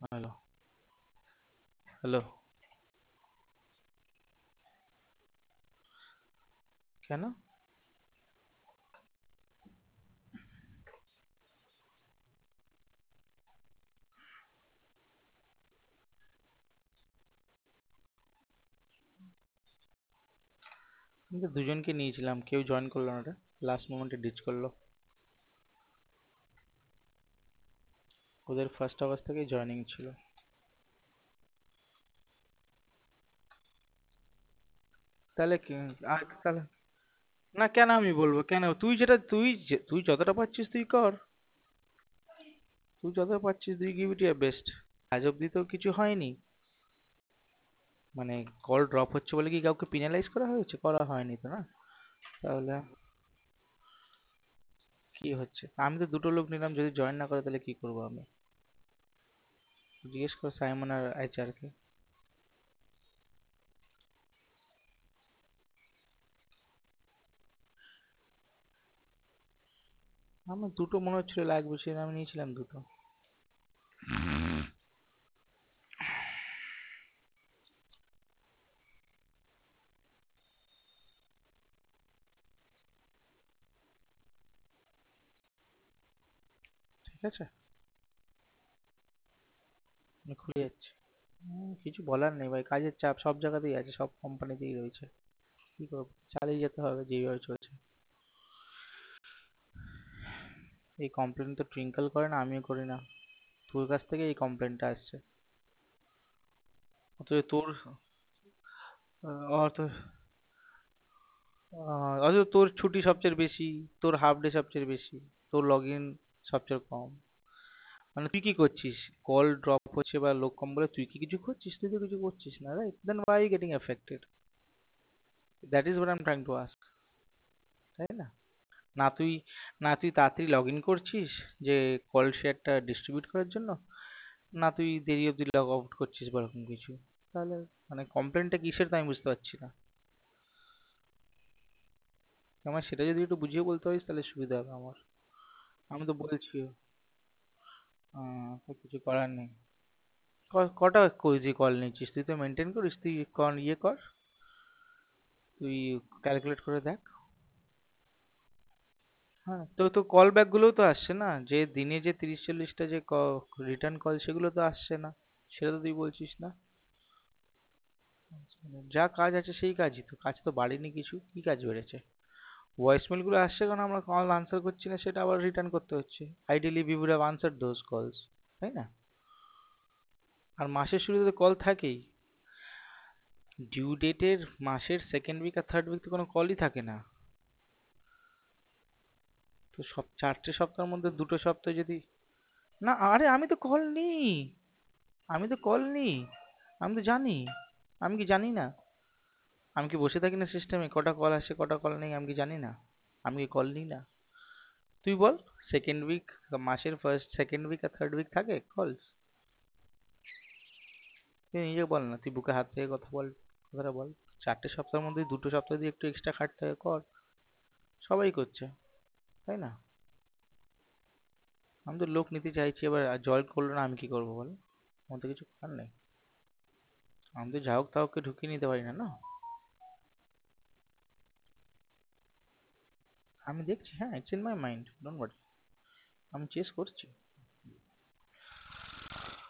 Hello, hello. কেন? আমি তো দুজনকে নিয়েছিলাম, কেউ জয়েন করলো না রে। লাস্ট মোমেন্টে ডিচ করলো। ওদের ফার্স্ট আওয়ার্স থেকেই জয়েনিং ছিল। তাহলে তাহলে না, কেন আমি বলবো? কেন? তুই যতটা পাচ্ছিস তুই কর। তুই যতটা পাচ্ছিস তুই গিভ ইট ইয়ার বেস্ট। আজ অব্দি তো কিছু হয়নি। মানে কল ড্রপ হচ্ছে বলে কি কাউকে পিনালাইজ করা হয়েছে? করা হয়নি তো, না? তাহলে কি হচ্ছে? আমি তো দুটো লোক নিলাম, যদি জয়েন না করে তাহলে কি করবো আমি? জিজ্ঞেস কর সাইমন আর এইচআর কে। আমার দুটো মনে হচ্ছিল লাগবে, সেটা আমি নিয়েছিলাম দুটো। ঠিক আছে, আমি খুলে যাচ্ছি। কিছু বলার নেই ভাই, কাজের চাপ সব জায়গাতেই আছে, সব কোম্পানিতেই রয়েছে। কি করবো, চালিয়ে যেতে হবে যেভাবে চলছে। এই কমপ্লেন তো টুইঙ্কল করে না, আমিও করি না। তোর কাছ থেকে এই কমপ্লেনটা আসছে। অথচ তোর অথচ অথচ তোর ছুটি সবচেয়ে বেশি, তোর হাফ ডে সবচেয়ে বেশি, তোর লগ ইন সবচেয়ে কম। মানে তুই কি করছিস? কল ড্রপ হচ্ছে বা লোক কম বলে তুই কি কিছু করছিস? তুই তো কিছু করছিস না, right? Then why are you getting affected? That is what I am trying to ask. তাই না? না তুই না তুই তাড়াতাড়ি লগ ইন করছিস যে কল শেয়ারটা ডিস্ট্রিবিউট করার জন্য, না তুই দেরি অবধি লগ আউট করছিস বা এরকম কিছু। তাহলে মানে কমপ্লেনটা কিসের তা আমি বুঝতে পারছি না। আমার সেটা যদি একটু বুঝিয়ে বলতে পারিস তাহলে সুবিধা হবে আমার। আমি তো বলছি, তো কিছু করার নেই। কটা তুই কল নিচ্ছিস? তুই তো মেনটেন করিস, তুই ইয়ে কর, তুই ক্যালকুলেট করে দেখ। হ্যাঁ, তো তো কল ব্যাক গুলোও তো আসছে না, যে দিনে যে 30-40টা যে রিটার্ন কল, সেগুলো তো আসছে না। সেটা তো তুই বলছিস না। যা কাজ আছে সেই কাজই তো, কাজ তো বাড়েনি কিছু, কি কাজ বেড়েছে? ভয়েসমেল গুলো আসছে কারণ আমরা কল আনসার করছি না, সেটা আবার রিটার্ন করতে হচ্ছে। Ideally we would have answered those calls, তাই না? আর মাসের শুরুতে তো কল থাকেই। ডিউ ডেটের মাসের সেকেন্ড উইক আর থার্ড উইক তো কোনো কলই থাকে না। তো সব 4টে সপ্তাহের মধ্যে 2টো সপ্তাহ যদি, না আরে আমি তো কল নিই, আমি তো কল নিই, আমি তো জানি। আমি কি জানি না? আমি কি বসে থাকি না সিস্টেমে কটা কল আসে কটা কল নেই? আমি কি জানি না? আমি কি কল নিই না? তুই বল, সেকেন্ড উইক, মাসের ফার্স্ট সেকেন্ড উইক আর থার্ড উইক থাকে কলস? তুই নিজে বল না, তুই বুকে হাত থেকে কথা বল, কথাটা বল। 4টে সপ্তাহের মধ্যে 2টো সপ্তাহ দিয়ে একটু এক্সট্রা খাটতে হয়, কর। সবাই করছে, তাই না? আমি তো লোক নিতে চাইছি, এবার জয়েন করলো না, আমি কি করবো বল? আমার তো কিছু করার নেই। আমি তো যা হোক তা হোককে ঢুকিয়ে নিতে পারি না, না? আমি দেখছি, হ্যাঁ, it's in my mind, don't worry. আমি চেস করছি।